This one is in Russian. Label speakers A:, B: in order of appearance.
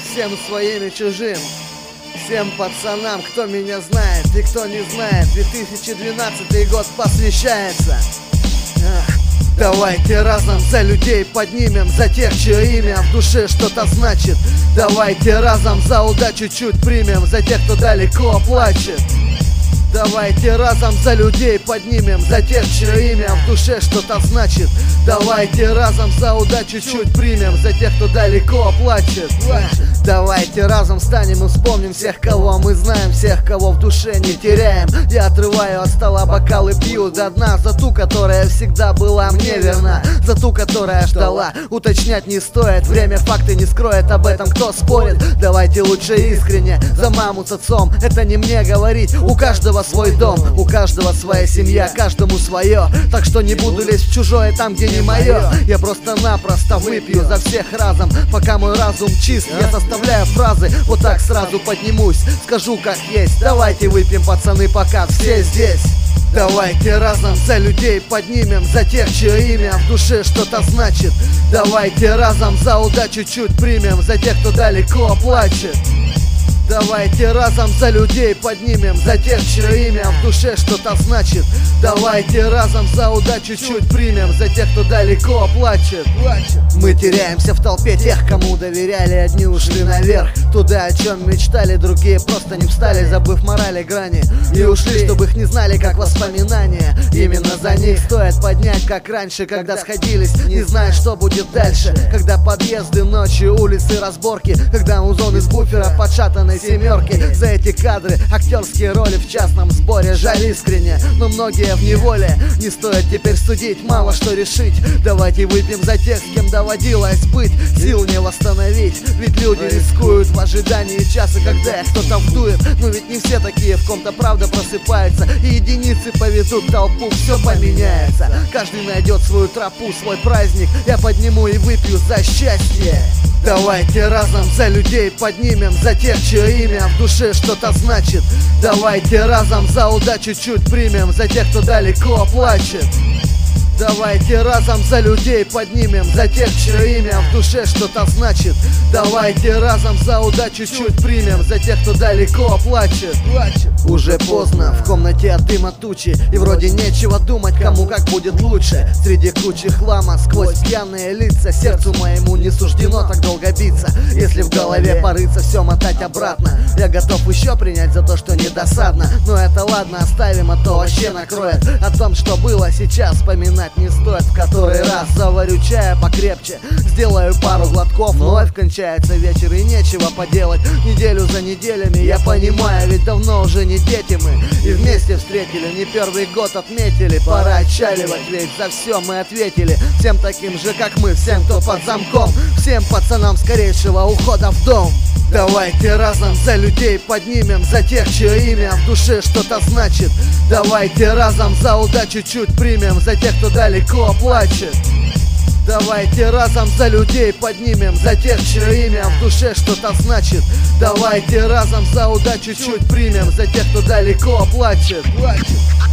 A: всем своим и чужим. Всем пацанам, кто меня знает и кто не знает, 2012 год посвящается. Давайте разом за людей поднимем, за тех, чье имя в душе что-то значит. Давайте разом за удачу чуть примем, за тех, кто далеко плачет. Давайте разом за людей поднимем, за тех, чье имя в душе что-то значит. Давайте разом за удачу чуть примем, за тех, кто далеко плачет. Давайте разом встанем и вспомним всех, кого мы знаем, всех, кого в душе не теряем. Я отрываю от стола бокал и пью до дна за ту, которая всегда была мне верна, за ту, которая ждала. Уточнять не стоит, время факты не скроет, об этом кто спорит. Давайте лучше искренне, за маму с отцом, это не мне говорить. У каждого свой дом, у каждого своя семья, каждому свое. Так что не буду лезть в чужое там, где не мое. Я просто-напросто выпью за всех разом, пока мой разум чист. Я составляю фразы, вот так сразу поднимусь, скажу как есть. Давайте выпьем, пацаны, пока все здесь. Давайте разом за людей поднимем, за тех, чье имя в душе что-то значит. Давайте разом за удачу чуть примем, за тех, кто далеко плачет. Давайте разом за людей поднимем, за тех, чье имя в душе что-то значит. Давайте разом за удачу чуть примем, за тех, кто далеко плачет. Мы теряемся в толпе тех, кому доверяли, одни ушли наверх, туда, о чем мечтали, другие просто не встали, забыв морали грани, и ушли, чтобы их не знали, как воспоминания. Именно за них стоит поднять, как раньше, когда сходились, не зная, что будет дальше. Когда подъезды ночью, улицы, разборки, когда музон из буфера подшатанной семерки. За эти кадры, актерские роли в частном сборе, жаль искренне, но многие в неволе. Не стоит теперь судить, мало что решить. Давайте выпьем за тех, с кем доводилось быть, сил не восстановить. Ведь люди рискуют в ожидании часа, когда их кто-то вдует. Но ведь не все такие, в ком-то правда просыпается, и единицы поведут толпу, все поменяется. Каждый найдет свою тропу, свой праздник. Я подниму и выпью за счастье. Давайте разом за людей поднимем, за тех, чье имя в душе что-то значит. Давайте разом за удачу чуть примем, за тех, кто далеко плачет. Давайте разом за людей поднимем, за тех, чье имя в душе что-то значит. Давайте разом за удачу чуть примем, за тех, кто далеко плачет. Уже поздно, в комнате от дыма тучи, и вроде нечего думать, кому как будет лучше. Среди кучи хлама, сквозь пьяные лица, сердцу моему не суждено так долго биться. Если в голове порыться, все мотать обратно, я готов еще принять за то, что недосадно. Но это ладно, оставим, а то вообще накроет. О том, что было сейчас, вспоминать не стоит в который раз. Заварю чая покрепче, сделаю пару глотков, вновь кончается вечер и нечего поделать. Неделю за неделями, я понимаю, ведь давно уже не дети мы, и вместе встретили, не первый год отметили. Пора отчаливать, ведь за все мы ответили. Всем таким же, как мы, всем, кто под замком, всем пацанам скорейшего ухода в дом. Давайте разом за людей поднимем, за тех, чье имя в душе что-то значит. Давайте разом за удачу чуть примем, за тех, кто далеко плачет. Давайте разом за людей поднимем, за тех, чье имя в душе что-то значит. Давайте разом за удачу чуть примем, за тех, кто далеко плачет.